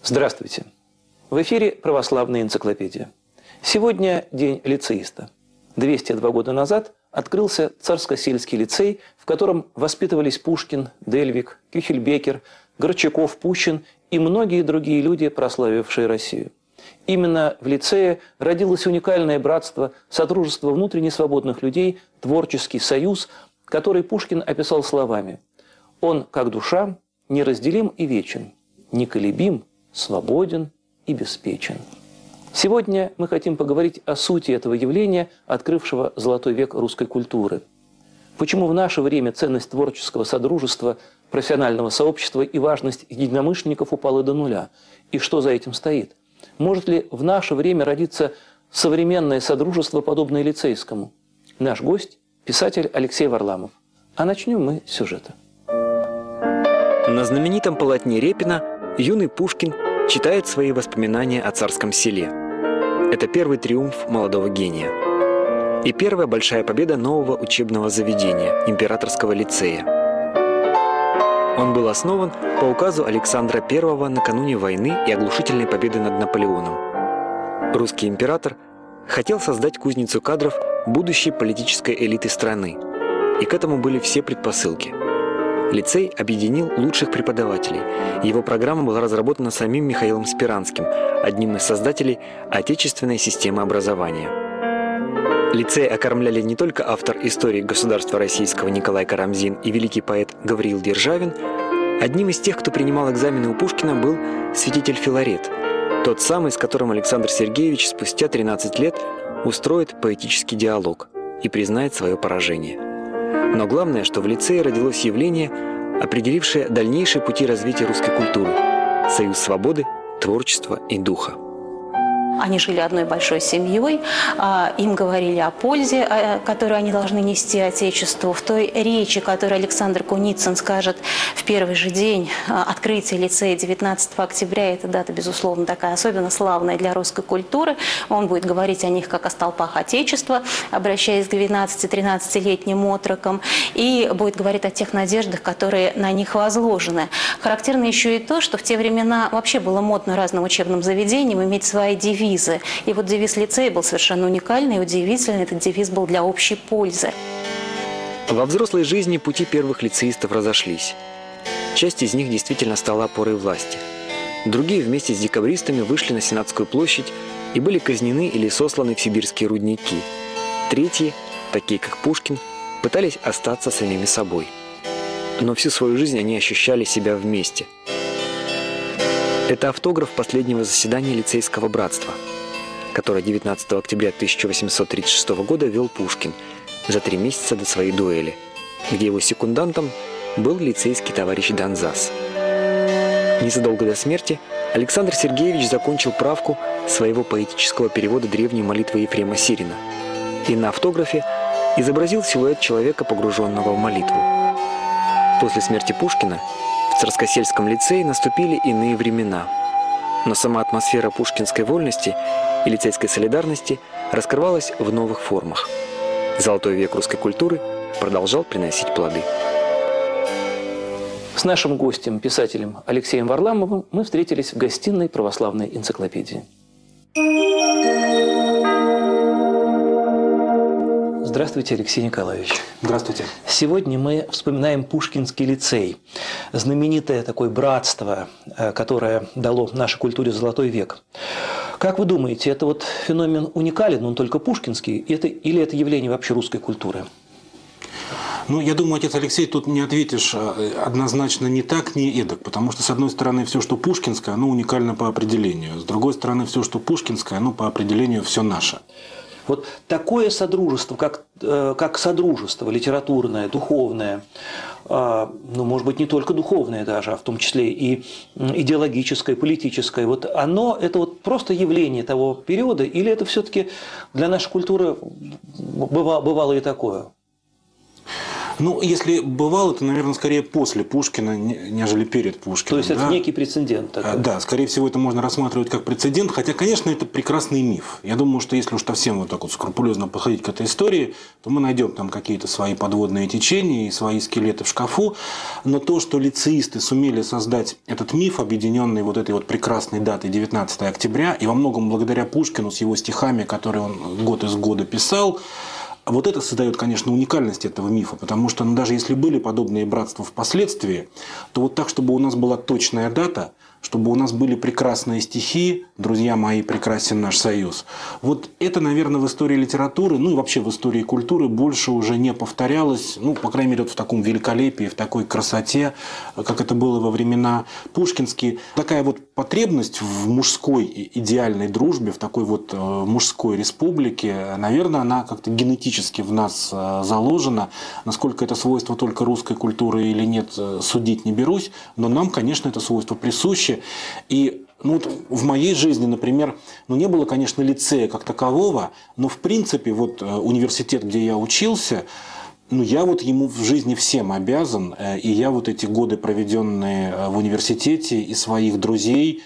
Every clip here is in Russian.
Здравствуйте! В эфире «Православная энциклопедия». Сегодня день лицеиста. 202 года назад открылся Царско-сельский лицей, в котором воспитывались Пушкин, Дельвиг, Кюхельбекер, Горчаков, Пущин и многие другие люди, прославившие Россию. Именно в лицее родилось уникальное братство, содружество внутренне свободных людей, творческий союз, который Пушкин описал словами: «Он, как душа, неразделим и вечен, неколебим, свободен и беспечен». Сегодня мы хотим поговорить о сути этого явления, открывшего золотой век русской культуры. Почему в наше время ценность творческого содружества, профессионального сообщества и важность единомышленников упала до нуля? И что за этим стоит? Может ли в наше время родиться современное содружество, подобное лицейскому? Наш гость – писатель Алексей Варламов. А начнем мы с сюжета. На знаменитом полотне Репина юный Пушкин читает свои воспоминания о царском селе. Это первый триумф молодого гения. И первая большая победа нового учебного заведения – Императорского лицея. Он был основан по указу Александра I накануне войны и оглушительной победы над Наполеоном. Русский император хотел создать кузницу кадров будущей политической элиты страны. И к этому были все предпосылки. Лицей объединил лучших преподавателей. Его программа была разработана самим Михаилом Спиранским, одним из создателей отечественной системы образования. Лицей окормляли не только автор истории государства российского Николай Карамзин и великий поэт Гавриил Державин. Одним из тех, кто принимал экзамены у Пушкина, был святитель Филарет, тот самый, с которым Александр Сергеевич спустя 13 лет устроит поэтический диалог и признает свое поражение. Но главное, что в лицее родилось явление, определившее дальнейшие пути развития русской культуры – союз свободы, творчества и духа. Они жили одной большой семьей, им говорили о пользе, которую они должны нести Отечеству. В той речи, которую Александр Куницын скажет в первый же день открытия лицея 19 октября, эта дата, безусловно, такая особенно славная для русской культуры, он будет говорить о них как о столпах Отечества, обращаясь к 12-13-летним отрокам, и будет говорить о тех надеждах, которые на них возложены. Характерно еще и то, что в те времена вообще было модно разным учебным заведениям иметь свои девизы. И вот девиз лицея был совершенно уникальный и удивительный. Этот девиз был для общей пользы. Во взрослой жизни пути первых лицеистов разошлись. Часть из них действительно стала опорой власти. Другие вместе с декабристами вышли на Сенатскую площадь и были казнены или сосланы в сибирские рудники. Третьи, такие как Пушкин, пытались остаться самими собой. Но всю свою жизнь они ощущали себя вместе. Это автограф последнего заседания лицейского братства, которое 19 октября 1836 года вел Пушкин за 3 месяца до своей дуэли, где его секундантом был лицейский товарищ Донзас. Незадолго до смерти Александр Сергеевич закончил правку своего поэтического перевода древней молитвы Ефрема Сирина и на автографе изобразил силуэт человека, погруженного в молитву. После смерти Пушкина в Царско-сельском лицее наступили иные времена, но сама атмосфера пушкинской вольности и лицейской солидарности раскрывалась в новых формах. Золотой век русской культуры продолжал приносить плоды. С нашим гостем, писателем Алексеем Варламовым, мы встретились в гостиной православной энциклопедии. Здравствуйте, Алексей Николаевич. Здравствуйте. Сегодня мы вспоминаем Пушкинский лицей, знаменитое такое братство, которое дало нашей культуре золотой век. Как вы думаете, это вот феномен уникален, он только пушкинский, или это явление вообще русской культуры? Ну, я думаю, отец Алексей, тут не ответишь однозначно ни так, ни эдак, потому что, с одной стороны, все, что пушкинское, оно уникально по определению, с другой стороны, все, что пушкинское, оно по определению все наше. Вот такое содружество, как содружество литературное, духовное, ну, может быть, не только духовное даже, а в том числе и идеологическое, политическое, вот оно, это вот просто явление того периода, или это все-таки для нашей культуры бывало и такое? Ну, если бывало, то, наверное, скорее после Пушкина, нежели перед Пушкиным. То есть это некий прецедент такой. Да, скорее всего, это можно рассматривать как прецедент, хотя, конечно, это прекрасный миф. Я думаю, что если уж совсем вот так вот скрупулезно подходить к этой истории, то мы найдем там какие-то свои подводные течения и свои скелеты в шкафу. Но то, что лицеисты сумели создать этот миф, объединенный вот этой вот прекрасной датой 19 октября, и во многом благодаря Пушкину с его стихами, которые он год из года писал, вот это создает, конечно, уникальность этого мифа, потому что даже если были подобные братства впоследствии, то вот так, чтобы у нас была точная дата, чтобы у нас были прекрасные стихи, друзья мои, прекрасен наш союз. Вот это, наверное, в истории литературы, ну и вообще в истории культуры больше уже не повторялось, ну, по крайней мере, вот в таком великолепии, в такой красоте, как это было во времена пушкинские. Такая вот потребность в мужской идеальной дружбе, в такой вот мужской республике, наверное, она как-то генетически в нас заложена. Насколько это свойство только русской культуры или нет, судить не берусь, но нам, конечно, это свойство присуще. И вот в моей жизни, например, не было, конечно, лицея как такового, но в принципе вот университет, где я учился, я вот ему в жизни всем обязан. И я вот эти годы, проведенные в университете, и своих друзей,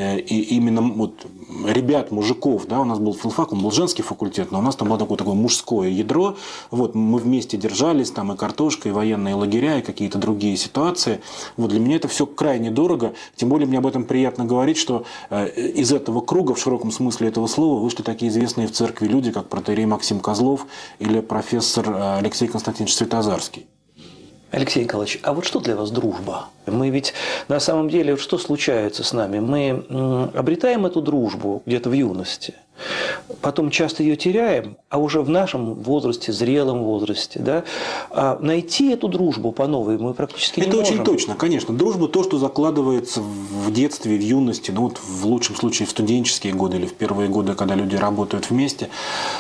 и именно вот ребят, мужиков, да, у нас был филфак, он был женский факультет, но у нас там было такое мужское ядро, вот мы вместе держались, там и картошка, и военные лагеря, и какие-то другие ситуации. Вот для меня это все крайне дорого, тем более мне об этом приятно говорить, что из этого круга, в широком смысле этого слова, вышли такие известные в церкви люди, как протоиерей Максим Козлов или профессор Алексей Константинович Светозарский. Алексей Николаевич, а вот что для вас дружба? Мы ведь на самом деле, что случается с нами? Мы обретаем эту дружбу где-то в юности, потом часто ее теряем, а уже в нашем возрасте, зрелом возрасте, да, найти эту дружбу по новой мы практически не можем. Это очень точно, конечно. Дружба – то, что закладывается в детстве, в юности, вот в лучшем случае в студенческие годы или в первые годы, когда люди работают вместе.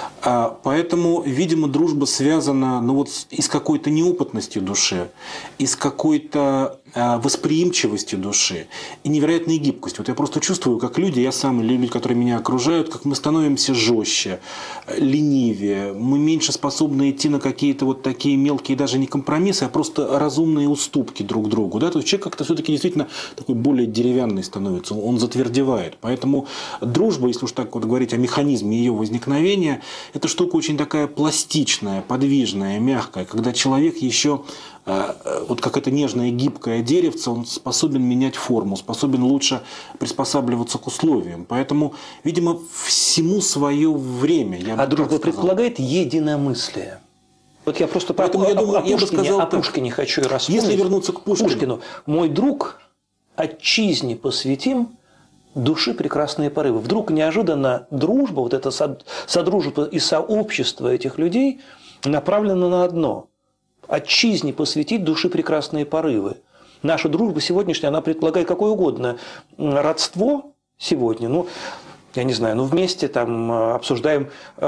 Поэтому, видимо, дружба связана и с какой-то неопытностью души, и с какой-то восприимчивостью души, и невероятной гибкостью. Вот я просто чувствую, как люди, я сам, или люди, которые меня окружают, как мы становимся жестче, ленивее, мы меньше способны идти на какие-то вот такие мелкие даже не компромиссы, а просто разумные уступки друг другу. Да? То есть человек как-то все-таки действительно такой более деревянный становится, он затвердевает. Поэтому дружба, если уж так вот говорить о механизме ее возникновения, это штука очень такая пластичная, подвижная, мягкая, когда человек еще, вот как это нежное гибкое деревце, он способен менять форму, способен лучше приспосабливаться к условиям. Поэтому, видимо, всему свое время. Дружба предполагает единомыслие. Вот я просто о Пушкине хочу и распомнить. Если вернуться к Пушкину. «Мой друг, отчизне посвятим души прекрасные порывы». Вдруг неожиданно дружба, вот эта содружество и сообщество этих людей направлено на одно – отчизне посвятить души прекрасные порывы. Наша дружба сегодняшняя, она предполагает какое угодно родство сегодня. Я не знаю, вместе там обсуждаем,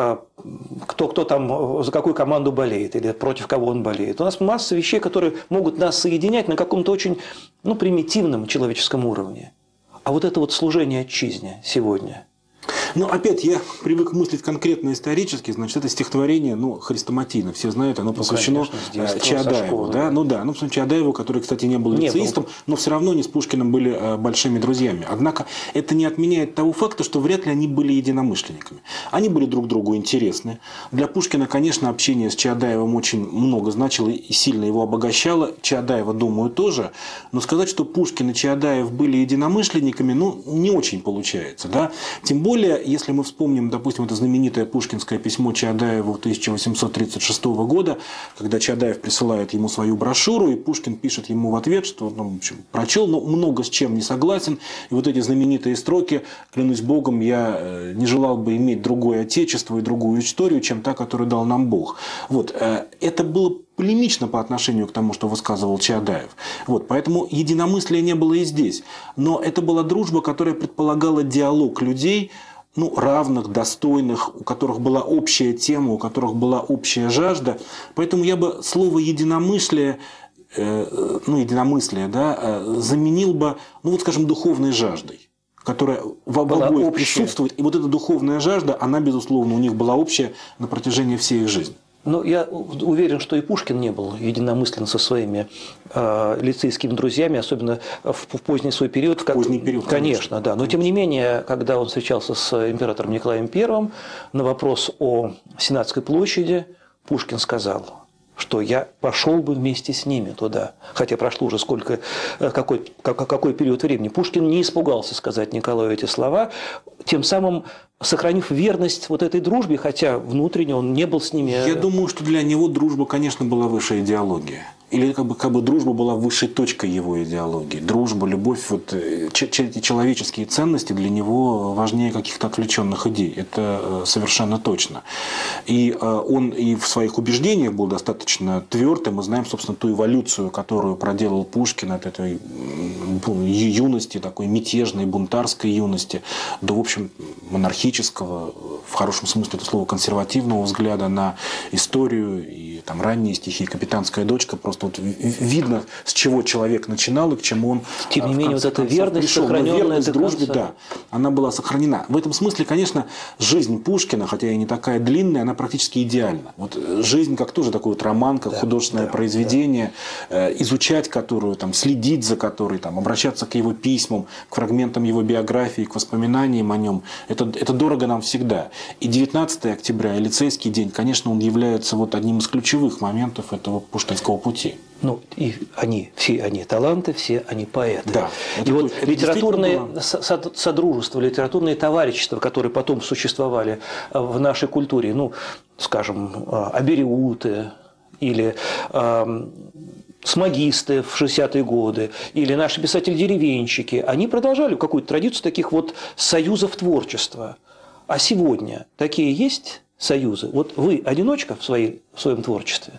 кто там за какую команду болеет или против кого он болеет. У нас масса вещей, которые могут нас соединять на каком-то очень примитивном человеческом уровне. А вот это вот служение отчизне сегодня. Опять я привык мыслить конкретно исторически, значит, это стихотворение, хрестоматийно, все знают, оно посвящено Чаадаеву. Чаадаеву, который, кстати, не был лицеистом, но все равно они с Пушкиным были большими друзьями. Однако это не отменяет того факта, что вряд ли они были единомышленниками. Они были друг другу интересны. Для Пушкина, конечно, общение с Чаадаевым очень много значило и сильно его обогащало. Чаадаева, думаю, тоже. Но сказать, что Пушкин и Чаадаев были единомышленниками, не очень получается. Да? Тем более, если мы вспомним, допустим, это знаменитое пушкинское письмо Чаадаеву 1836 года, когда Чаадаев присылает ему свою брошюру, и Пушкин пишет ему в ответ, что прочел, но много с чем не согласен. И вот эти знаменитые строки: «Клянусь Богом, я не желал бы иметь другое отечество и другую историю, чем та, которую дал нам Бог». Вот. Это было полемично по отношению к тому, что высказывал Чаадаев. Поэтому единомыслия не было и здесь. Но это была дружба, которая предполагала диалог людей, равных, достойных, у которых была общая тема, у которых была общая жажда. Поэтому я бы слово единомыслие, заменил бы, скажем, духовной жаждой, которая в обоих присутствует. И вот эта духовная жажда, она, безусловно, у них была общая на протяжении всей их жизни. Ну, я уверен, что и Пушкин не был единомыслен со своими лицейскими друзьями, особенно в поздний свой период. Поздний период, конечно, да. Но, тем не менее, когда он встречался с императором Николаем I, на вопрос о Сенатской площади Пушкин сказал, что я пошел бы вместе с ними туда. Хотя прошло уже какой период времени. Пушкин не испугался сказать Николаю эти слова, тем самым сохранив верность вот этой дружбе, хотя внутренне он не был с ними. Я думаю, что для него дружба, конечно, была высшая идеология. Или как бы дружба была высшей точкой его идеологии. Дружба, любовь, вот, человеческие ценности для него важнее каких-то отвлеченных идей. Это совершенно точно. И он и в своих убеждениях был достаточно тверд. И мы знаем, собственно, ту эволюцию, которую проделал Пушкин от этой юности, такой мятежной, бунтарской юности, до, в общем, монархического, в хорошем смысле этого слова, консервативного взгляда на историю. И там ранние стихи «Капитанская дочка» просто вот видно, с чего человек начинал и к чему он тем не менее, вот эта верность, пришел. сохраненная верность до дружбе, конца. да, она была сохранена. В этом смысле, конечно, жизнь Пушкина, хотя и не такая длинная, она практически идеальна. Вот жизнь как тоже такой вот роман, как художественное произведение, изучать которую, там, следить за которой, там, обращаться к его письмам, к фрагментам его биографии, к воспоминаниям о нем, это дорого нам всегда. И 19 октября, и лицейский день, конечно, он является вот одним из ключевых моментов этого пушкинского пути. Ну, и все они таланты, все они поэты. Да, и вот литературное содружество, литературные товарищества, которые потом существовали в нашей культуре, ну, скажем, абериуты или смагисты в 60-е годы, или наши писатели-деревенщики, они продолжали какую-то традицию таких вот союзов творчества. А сегодня такие есть союзы? Вот вы одиночка в своем творчестве?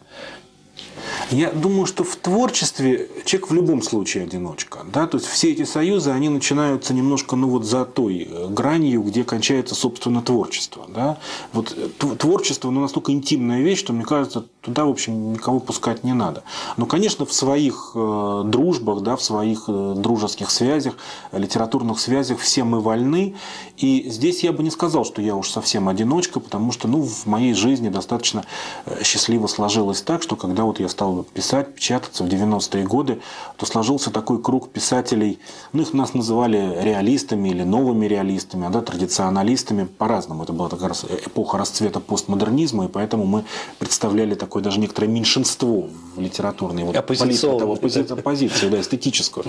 Я думаю, что в творчестве человек в любом случае одиночка. Да? То есть все эти союзы, они начинаются немножко за той гранью, где кончается, собственно, творчество. Да? Вот творчество настолько интимная вещь, что, мне кажется, туда, в общем, никого пускать не надо. Но, конечно, в своих дружбах, да, в своих дружеских связях, литературных связях все мы вольны. И здесь я бы не сказал, что я уж совсем одиночка, потому что в моей жизни достаточно счастливо сложилось так, что когда вот я стал писать, печататься в 90-е годы, то сложился такой круг писателей, их нас называли реалистами или новыми реалистами, традиционалистами, по-разному. Это была как раз эпоха расцвета постмодернизма, и поэтому мы представляли такое даже некоторое меньшинство в литературной оппозиции, да, эстетическую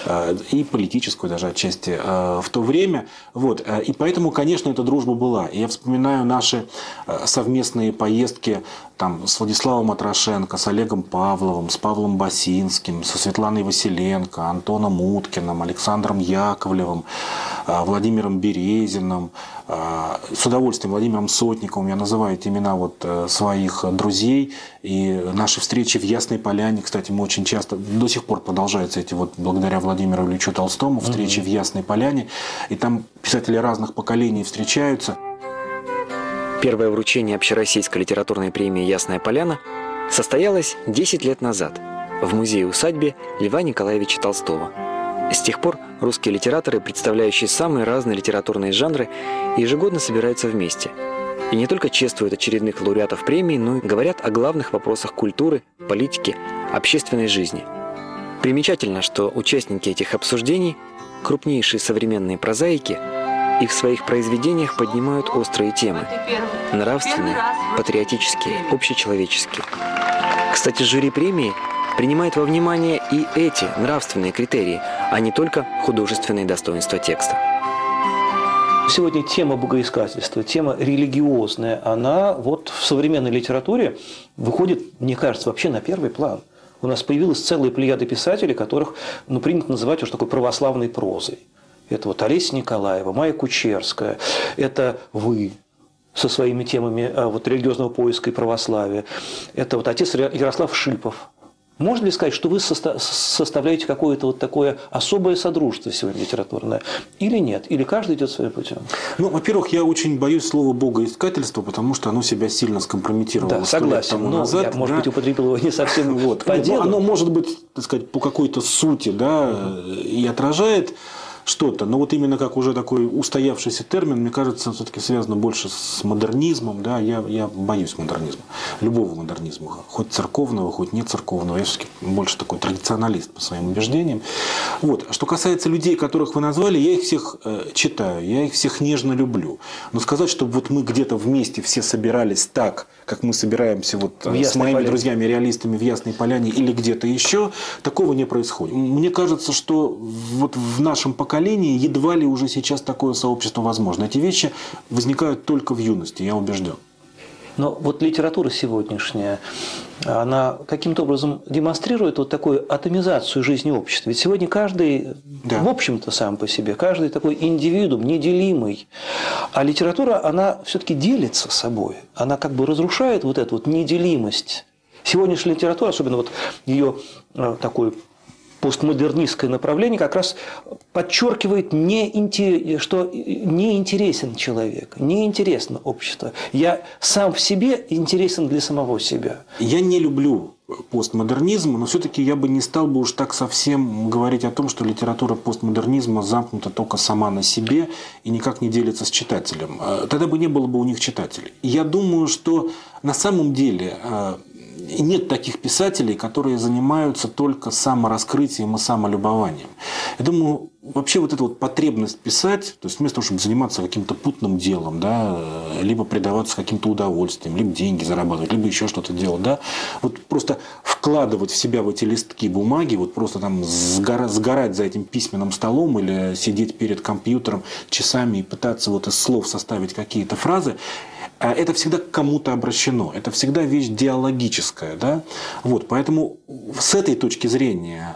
и политическую даже отчасти в то время. Вот. И поэтому, конечно, эта дружба была. И я вспоминаю наши совместные поездки там, с Владиславом Атрошенко, с Олегом Павловым, с Павлом Басинским, со Светланой Василенко, Антоном Уткиным, Александром Яковлевым, Владимиром Березиным, с удовольствием Владимиром Сотниковым. Я называю эти имена своих друзей. И наши встречи в Ясной Поляне, кстати, мы очень часто, до сих пор продолжаются эти благодаря Владимиру Ильичу Толстому, встречи в Ясной Поляне. И там писатели разных поколений встречаются. Первое вручение общероссийской литературной премии «Ясная Поляна» состоялось 10 лет назад в музее-усадьбе Льва Николаевича Толстого. С тех пор русские литераторы, представляющие самые разные литературные жанры, ежегодно собираются вместе. И не только чествуют очередных лауреатов премии, но и говорят о главных вопросах культуры, политики, общественной жизни. Примечательно, что участники этих обсуждений – крупнейшие современные прозаики – и в своих произведениях поднимают острые темы – нравственные, патриотические, общечеловеческие. Кстати, жюри премии принимает во внимание и эти нравственные критерии, а не только художественные достоинства текста. Сегодня тема богоискательства, тема религиозная, она в современной литературе выходит, мне кажется, вообще на первый план. У нас появилась целая плеяда писателей, которых принято называть уже такой православной прозой. Это Олеся Николаева, Майя Кучерская, это вы со своими темами религиозного поиска и православия, это отец Ярослав Шипов. Можно ли сказать, что вы составляете какое-то такое особое содружество сегодня литературное? Или нет? Или каждый идет своим путем? Во-первых, я очень боюсь слова богоискательство, потому что оно себя сильно скомпрометировало. Да, согласен. Назад, я, может быть, употребил его не совсем по делу. Оно может быть, так сказать, по какой-то сути, да, и отражает что-то. Но вот именно как уже такой устоявшийся термин, мне кажется, все-таки связано больше с модернизмом. Да? Я боюсь модернизма. Любого модернизма. Хоть церковного, хоть не церковного. Я все-таки больше такой традиционалист по своим убеждениям. Вот. Что касается людей, которых вы назвали, я их всех читаю, я их всех нежно люблю. Но сказать, чтобы вот мы где-то вместе все собирались так, как мы собираемся вот с моими друзьями, реалистами в Ясной Поляне или где-то еще, такого не происходит. Мне кажется, что вот в нашем поколении едва ли уже сейчас такое сообщество возможно. Эти вещи возникают только в юности, я убежден. Но вот литература сегодняшняя, она каким-то образом демонстрирует вот такую атомизацию жизни общества. Ведь сегодня каждый, в общем-то, сам по себе, каждый такой индивидуум, неделимый. А литература, она все-таки делится собой. Она как бы разрушает вот эту вот неделимость. Сегодняшняя литература, особенно вот ее такой постмодернистское направление, как раз подчеркивает, что не интересен человек, не интересно общество. Я сам в себе интересен для самого себя. Я не люблю постмодернизм, но все-таки я бы не стал бы уж так совсем говорить о том, что литература постмодернизма замкнута только сама на себе и никак не делится с читателем. Тогда бы не было бы у них читателей. Я думаю, что на самом деле нет таких писателей, которые занимаются только самораскрытием и самолюбованием. Я думаю, вообще вот эта вот потребность писать, то есть вместо того, чтобы заниматься каким-то путным делом, да, либо предаваться каким-то удовольствиям, либо деньги зарабатывать, либо еще что-то делать, да, вот просто вкладывать в себя в эти листки бумаги, вот просто там сгорать за этим письменным столом или сидеть перед компьютером часами и пытаться вот из слов составить какие-то фразы, это всегда к кому-то обращено. Это всегда вещь диалогическая. Да? Вот, поэтому с этой точки зрения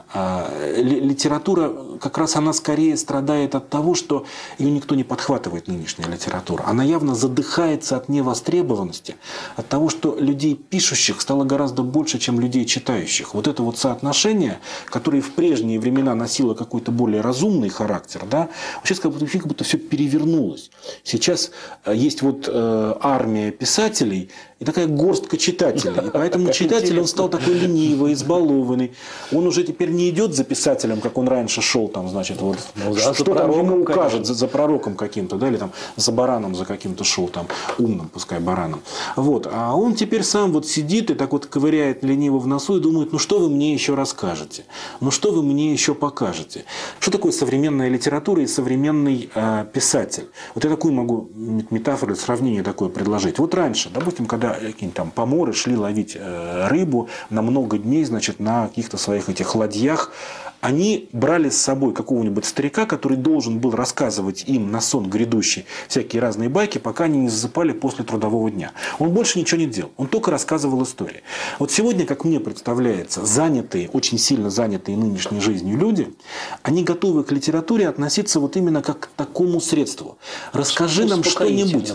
литература, как раз она скорее страдает от того, что ее никто не подхватывает, нынешняя литература. Она явно задыхается от невостребованности, от того, что людей пишущих стало гораздо больше, чем людей читающих. Вот это вот соотношение, которое в прежние времена носило какой-то более разумный характер, да? Сейчас как будто все перевернулось. Сейчас есть вот армия писателей и такая горстка читателей. И поэтому читатель, он стал такой ленивый, избалованный. Он уже теперь не идет за писателем, как он раньше шел, там, значит, вот, что там ему укажет, за пророком каким-то, да, или там за бараном за каким-то шел, там, умным, пускай бараном. Вот. А он теперь сам вот сидит и так вот ковыряет лениво в носу и думает, ну что вы мне еще расскажете? Ну что вы мне еще покажете? Что такое современная литература и современный писатель? Вот я такую могу метафору, сравнение такое предложить. Вот раньше, допустим, когда какие-нибудь там поморы шли ловить рыбу на много дней, значит, на каких-то своих этих ладьях, они брали с собой какого-нибудь старика, который должен был рассказывать им на сон грядущий всякие разные байки, пока они не засыпали после трудового дня. Он больше ничего не делал, он только рассказывал истории. Вот сегодня, как мне представляется, занятые, очень сильно занятые нынешней жизнью люди, они готовы к литературе относиться вот именно как к такому средству. Расскажи нам что-нибудь,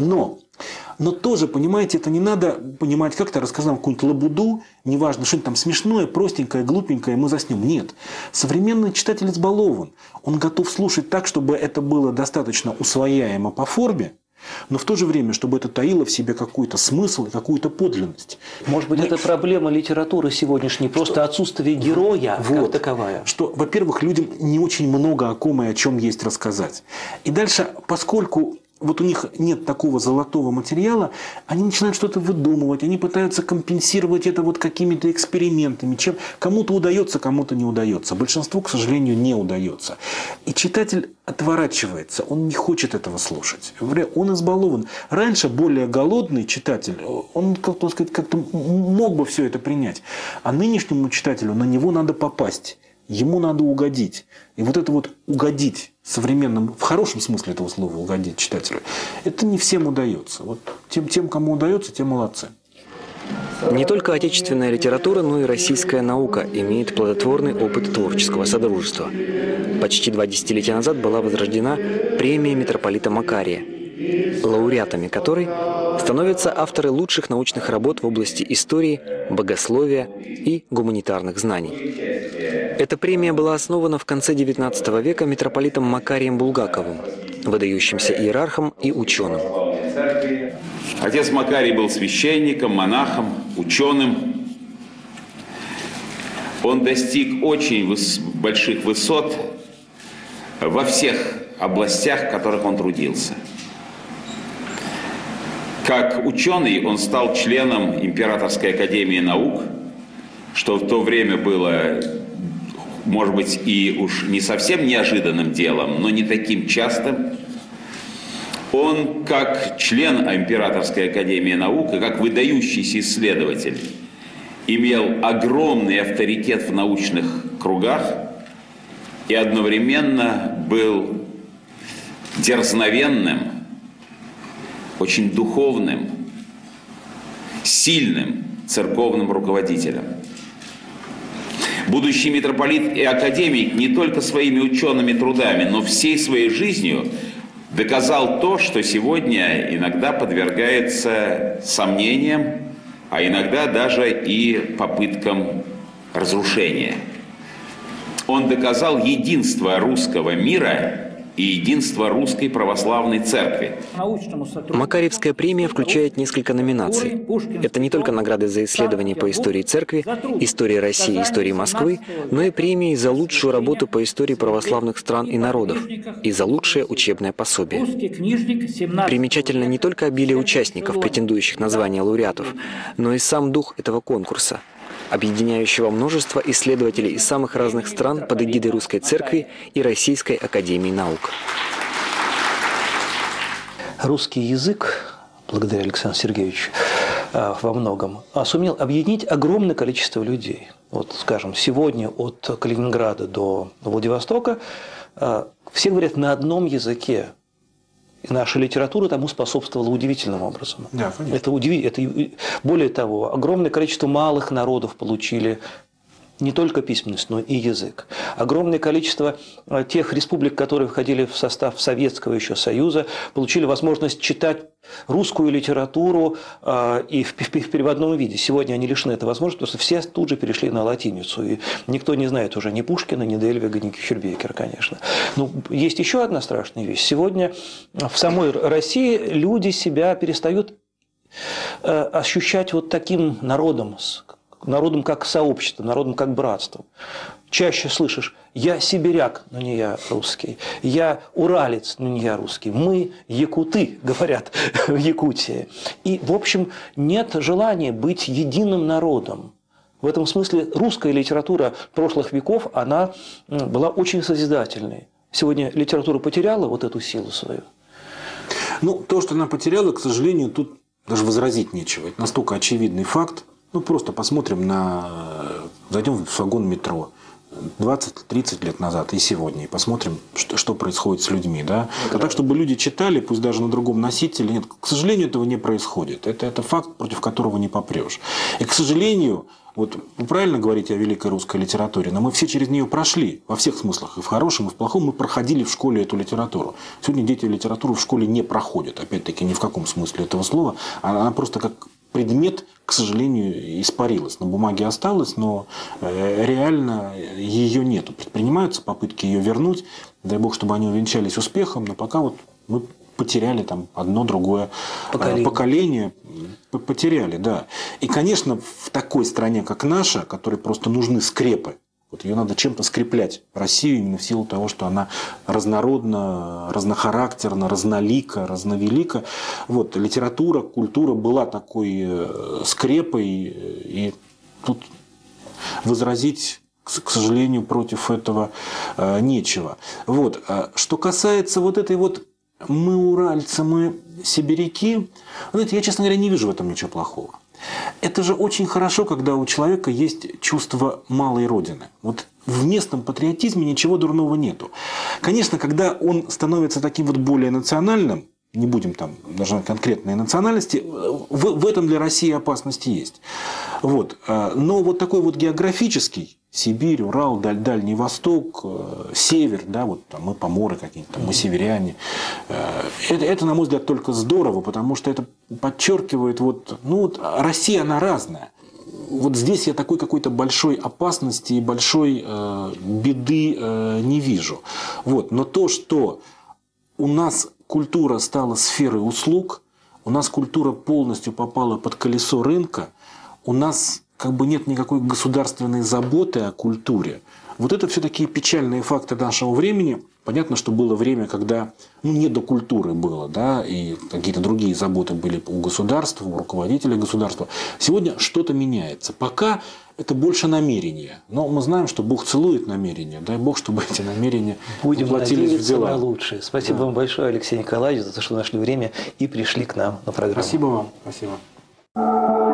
но тоже, понимаете, это не надо понимать, как-то рассказать нам какую-нибудь лабуду, неважно, что-нибудь там смешное, простенькое, глупенькое, мы заснем. Нет. Современный читатель избалован. Он готов слушать так, чтобы это было достаточно усвояемо по форме, но в то же время, чтобы это таило в себе какой-то смысл и какую-то подлинность. Может быть, это проблема литературы сегодняшней, просто отсутствие героя как таковая. Что, во-первых, людям не очень много о ком и о чем есть рассказать. И дальше, поскольку вот у них нет такого золотого материала, они начинают что-то выдумывать, они пытаются компенсировать это вот какими-то экспериментами. Чем кому-то удается, кому-то не удается. Большинству, к сожалению, не удается. И читатель отворачивается, он не хочет этого слушать. Он избалован. Раньше более голодный читатель, он, как-то мог бы все это принять. А нынешнему читателю на него надо попасть. Ему надо угодить. И вот это вот угодить современным, в хорошем смысле этого слова угодить читателю, это не всем удается. Вот тем, кому удается, те молодцы. Не только отечественная литература, но и российская наука имеет плодотворный опыт творческого содружества. Почти 2 десятилетия назад была возрождена премия митрополита Макария, лауреатами которой становятся авторы лучших научных работ в области истории, богословия и гуманитарных знаний. Эта премия была основана в конце XIX века митрополитом Макарием Булгаковым, выдающимся иерархом и ученым. Отец Макарий был священником, монахом, ученым. Он достиг очень больших высот во всех областях, в которых он трудился. Как ученый он стал членом Императорской академии наук, что в то время было, может быть, и уж не совсем неожиданным делом, но не таким частым. Он, как член Императорской академии наук и как выдающийся исследователь, имел огромный авторитет в научных кругах и одновременно был дерзновенным, очень духовным, сильным церковным руководителем. Будущий митрополит и академик не только своими учеными трудами, но всей своей жизнью доказал то, что сегодня иногда подвергается сомнениям, а иногда даже и попыткам разрушения. Он доказал единство русского мира и единство Русской Православной Церкви. Макарьевская премия включает несколько номинаций. Это не только награды за исследования по истории Церкви, истории России и истории Москвы, но и премии за лучшую работу по истории православных стран и народов и за лучшее учебное пособие. Примечательно не только обилие участников, претендующих на звание лауреатов, но и сам дух этого конкурса, объединяющего множество исследователей из самых разных стран под эгидой Русской Церкви и Российской Академии Наук. Русский язык, благодаря Александру Сергеевичу, во многом сумел объединить огромное количество людей. Вот, скажем, сегодня от Калининграда до Владивостока все говорят на одном языке. И наша литература тому способствовала удивительным образом. Да, это более того, огромное количество малых народов получили не только письменность, но и язык. Огромное количество тех республик, которые входили в состав Советского еще Союза, получили возможность читать русскую литературу и в переводном виде. Сегодня они лишены этой возможности, потому что все тут же перешли на латиницу. И никто не знает уже ни Пушкина, ни Дельвига, ни Кюхельбекера, конечно. Но есть еще одна страшная вещь. Сегодня в самой России люди себя перестают ощущать вот таким народом, народом как сообществом, народом как братством. Чаще слышишь: я сибиряк, но не я русский, я уралец, но не я русский, мы якуты, говорят в Якутии. И, в общем, нет желания быть единым народом. В этом смысле русская литература прошлых веков, она была очень созидательной. Сегодня литература потеряла вот эту силу свою. Ну, то, что она потеряла, к сожалению, тут даже возразить нечего. Это настолько очевидный факт. Ну, просто посмотрим зайдем в вагон метро 20-30 лет назад и сегодня, и посмотрим, что происходит с людьми. Да? А так, чтобы люди читали, пусть даже на другом носителе, нет, к сожалению, этого не происходит. Это факт, против которого не попрешь. И, к сожалению, вот вы правильно говорите о великой русской литературе, но мы все через нее прошли, во всех смыслах, и в хорошем, и в плохом. Мы проходили в школе эту литературу. Сегодня дети литературу в школе не проходят, опять-таки, ни в каком смысле этого слова. Она просто как предмет, к сожалению, испарилась. На бумаге осталась, но реально ее нету. Предпринимаются попытки ее вернуть. Дай бог, чтобы они увенчались успехом, но пока вот мы потеряли там одно, другое поколение. Потеряли, да. И, конечно, в такой стране, как наша, которой просто нужны скрепы, вот ее надо чем-то скреплять, Россию, именно в силу того, что она разнородна, разнохарактерна, разнолика, разновелика. Вот, литература, культура была такой скрепой, и тут возразить, к сожалению, против этого нечего. Вот. Что касается вот этой вот «мы уральцы, мы сибиряки», знаете, я, честно говоря, не вижу в этом ничего плохого. Это же очень хорошо, когда у человека есть чувство малой родины. Вот в местном патриотизме ничего дурного нету. Конечно, когда он становится таким вот более национальным, не будем там даже на конкретные национальности, в этом для России опасности есть. Вот. Но вот такой вот географический, Сибирь, Урал, Дальний Восток, Север, да, вот там мы поморы какие-то, мы северяне. Это, на мой взгляд, только здорово, потому что это подчеркивает, вот Россия, она разная. Вот здесь я такой какой-то большой опасности и большой беды не вижу. Вот. Но то, что у нас культура стала сферой услуг, у нас культура полностью попала под колесо рынка, у нас как бы нет никакой государственной заботы о культуре. Вот это все такие печальные факты нашего времени. Понятно, что было время, когда не до культуры было, да, и какие-то другие заботы были у государства, у руководителей государства. Сегодня что-то меняется. Пока это больше намерения. Но мы знаем, что Бог целует намерения. Дай Бог, чтобы эти намерения воплотились в дела. На лучшее. Спасибо вам большое, Алексей Николаевич, за то, что нашли время и пришли к нам на программу. Спасибо вам. Спасибо.